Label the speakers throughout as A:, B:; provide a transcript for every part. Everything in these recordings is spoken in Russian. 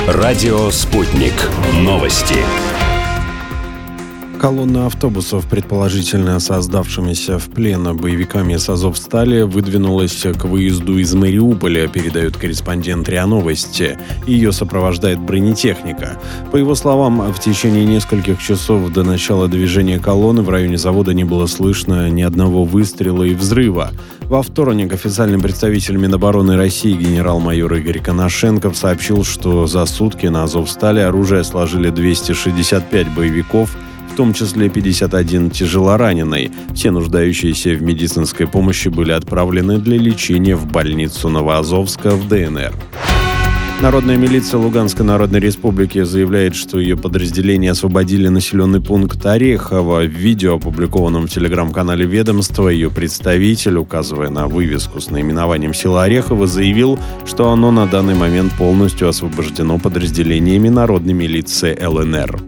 A: Радио «Спутник». Новости.
B: Колонна автобусов, предположительно создавшимися в плен боевиками с Азовстали, выдвинулась к выезду из Мариуполя, передает корреспондент РИА Новости. Ее сопровождает бронетехника. По его словам, в течение нескольких часов до начала движения колонны в районе завода не было слышно ни одного выстрела и взрыва. Во вторник официальный представитель Минобороны России генерал-майор Игорь Коношенков сообщил, что за сутки на Азовстали оружие сложили 265 боевиков, в том числе 51 тяжелораненый. Все нуждающиеся в медицинской помощи были отправлены для лечения в больницу Новоазовска в ДНР. Народная милиция Луганской Народной Республики заявляет, что ее подразделения освободили населенный пункт Орехово. В видео, опубликованном в телеграм-канале ведомства, ее представитель, указывая на вывеску с наименованием села Орехово, заявил, что оно на данный момент полностью освобождено подразделениями народной милиции ЛНР.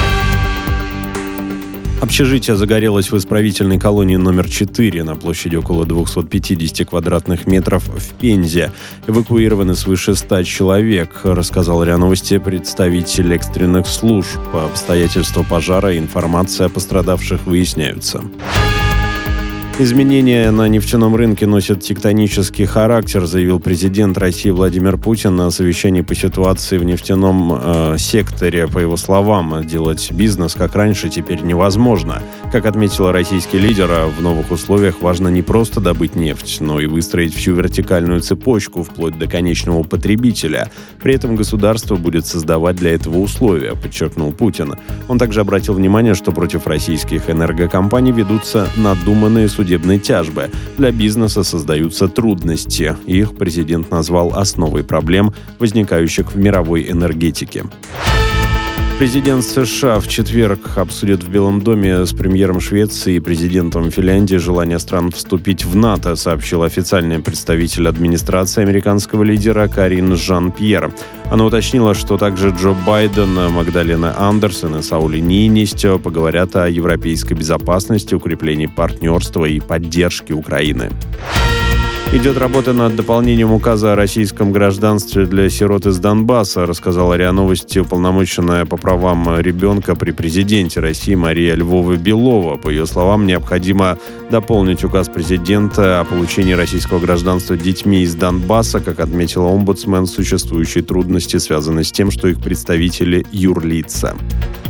B: Общежитие загорелось в исправительной колонии номер 4 на площади около 250 квадратных метров в Пензе. Эвакуированы свыше 100 человек, рассказал РИА Новости представитель экстренных служб. Обстоятельства пожара и информация о пострадавших выясняются. Изменения на нефтяном рынке носят тектонический характер, заявил президент России Владимир Путин на совещании по ситуации в нефтяном секторе. По его словам, делать бизнес как раньше теперь невозможно. Как отметил российский лидер, в новых условиях важно не просто добыть нефть, но и выстроить всю вертикальную цепочку вплоть до конечного потребителя. При этом государство будет создавать для этого условия, подчеркнул Путин. Он также обратил внимание, что против российских энергокомпаний ведутся надуманные судебные тяжбы. Для бизнеса создаются трудности. Их президент назвал основой проблем, возникающих в мировой энергетике. Президент США в четверг обсудит в Белом доме с премьером Швеции и президентом Финляндии желание стран вступить в НАТО, сообщил официальный представитель администрации американского лидера Карин Жан-Пьер. Она уточнила, что также Джо Байден, Магдалена Андерсон и Саули Ниинистё поговорят о европейской безопасности, укреплении партнерства и поддержке Украины. Идет работа над дополнением указа о российском гражданстве для сирот из Донбасса, рассказала РИА Новости уполномоченная по правам ребенка при президенте России Мария Львова-Белова. По ее словам, необходимо дополнить указ президента о получении российского гражданства детьми из Донбасса. Как отметила омбудсмен, существующие трудности связаны с тем, что их представители юрлица.